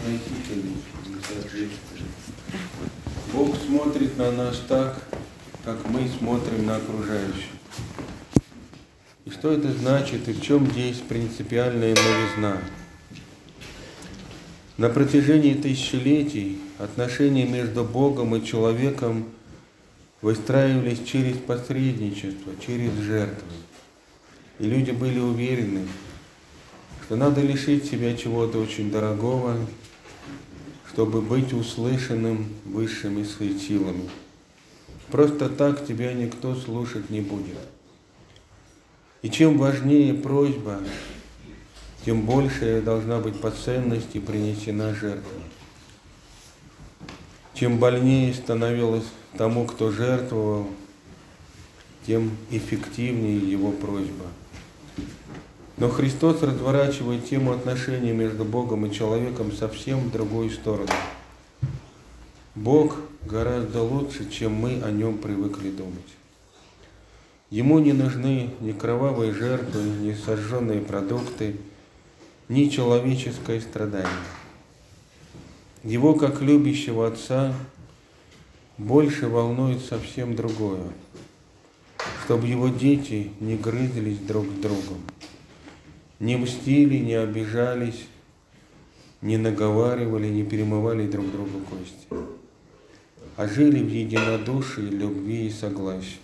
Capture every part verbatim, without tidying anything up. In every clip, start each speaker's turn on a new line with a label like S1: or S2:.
S1: относительность, несоответствие. Бог смотрит на нас так, как мы смотрим на окружающих. И что это значит, и в чем здесь принципиальная новизна? На протяжении тысячелетий отношения между Богом и человеком выстраивались через посредничество, через жертвы. И люди были уверены, что надо лишить себя чего-то очень дорогого, чтобы быть услышанным высшими силами. Просто так тебя никто слушать не будет. И чем важнее просьба, тем большая должна быть по ценности принесена жертва. Чем больнее становилось тому, кто жертвовал, тем эффективнее его просьба. Но Христос разворачивает тему отношений между Богом и человеком совсем в другую сторону. Бог гораздо лучше, чем мы о нем привыкли думать. Ему не нужны ни кровавые жертвы, ни сожженные продукты, ни человеческое страдание. Его, как любящего Отца, больше волнует совсем другое, чтобы его дети не грызлись друг с другом, не мстили, не обижались, не наговаривали, не перемывали друг другу кости, а жили в единодушии, любви и согласии.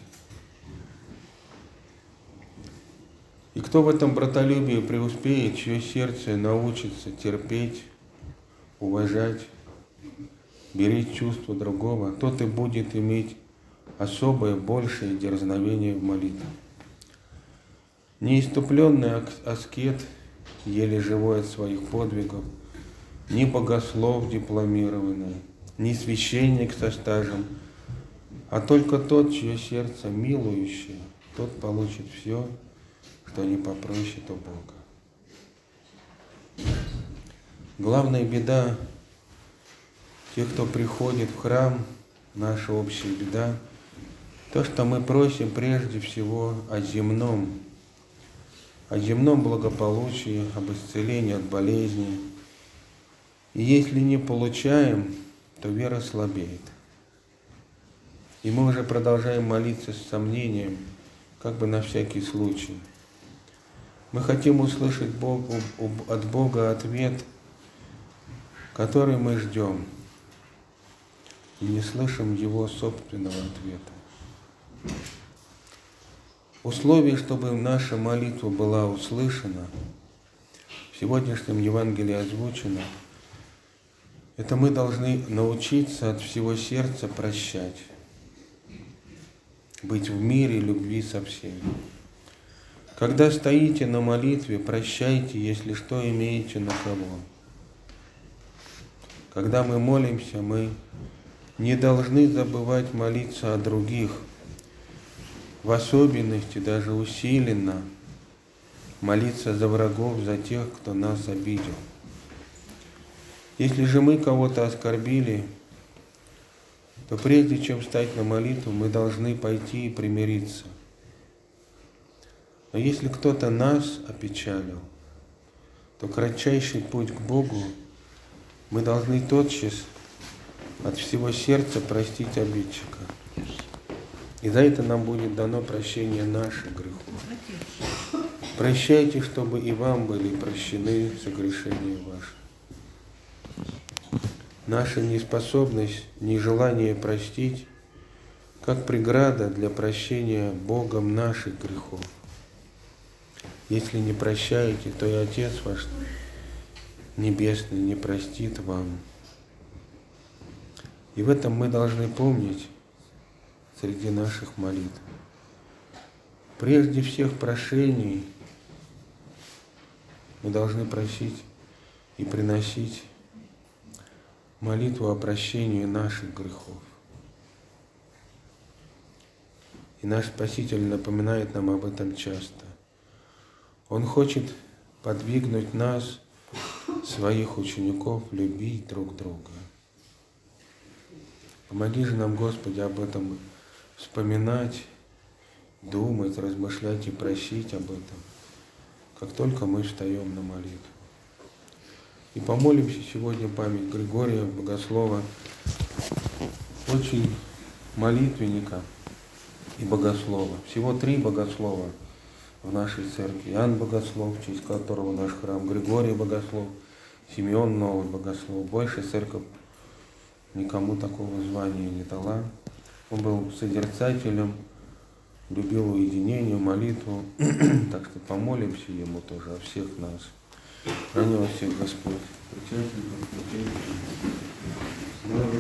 S1: И кто в этом братолюбии преуспеет, чье сердце научится терпеть, уважать, беречь чувства другого, тот и будет иметь особое, большее дерзновение в молитве. Неиступленный аскет, еле живой от своих подвигов, ни богослов дипломированный, ни священник со стажем, а только тот, чье сердце милующее, тот получит все, что не попросит у Бога. Главная беда тех, кто приходит в храм, наша общая беда, то, что мы просим прежде всего о земном, о земном благополучии, об исцелении от болезней. И если не получаем, то вера слабеет. И мы уже продолжаем молиться с сомнением, как бы на всякий случай. Мы хотим услышать Богу, от Бога ответ, который мы ждем, и не слышим Его собственного ответа. Условие, чтобы наша молитва была услышана, в сегодняшнем Евангелии озвучено, это мы должны научиться от всего сердца прощать, быть в мире любви со всеми. Когда стоите на молитве, прощайте, если что имеете на кого. Когда мы молимся, мы не должны забывать молиться о других, в особенности, даже усиленно, молиться за врагов, за тех, кто нас обидел. Если же мы кого-то оскорбили, то прежде чем встать на молитву, мы должны пойти и примириться. Но если кто-то нас опечалил, то кратчайший путь к Богу мы должны тотчас от всего сердца простить обидчика. И за это нам будет дано прощение наших грехов. Прощайте, чтобы и вам были прощены согрешения ваши. Наша неспособность, нежелание простить, как преграда для прощения Богом наших грехов. Если не прощаете, то и Отец ваш Небесный не простит вам. И в этом мы должны помнить среди наших молитв. Прежде всех прошений мы должны просить и приносить молитву о прощении наших грехов. И наш Спаситель напоминает нам об этом часто. Он хочет подвигнуть нас, своих учеников, любить друг друга. Помоги же нам, Господи, об этом вспоминать, думать, размышлять и просить об этом, как только мы встаем на молитву. И помолимся сегодня память Григория Богослова, очень молитвенника и богослова. Всего три богослова в нашей церкви. Иоанн Богослов, в честь которого наш храм, Григорий Богослов, Симеон Новый Богослов. Больше церковь никому такого звания не дала. Он был созерцателем, любил уединение, молитву. Так что помолимся ему тоже о всех нас. Храни вас всех Господь. Слава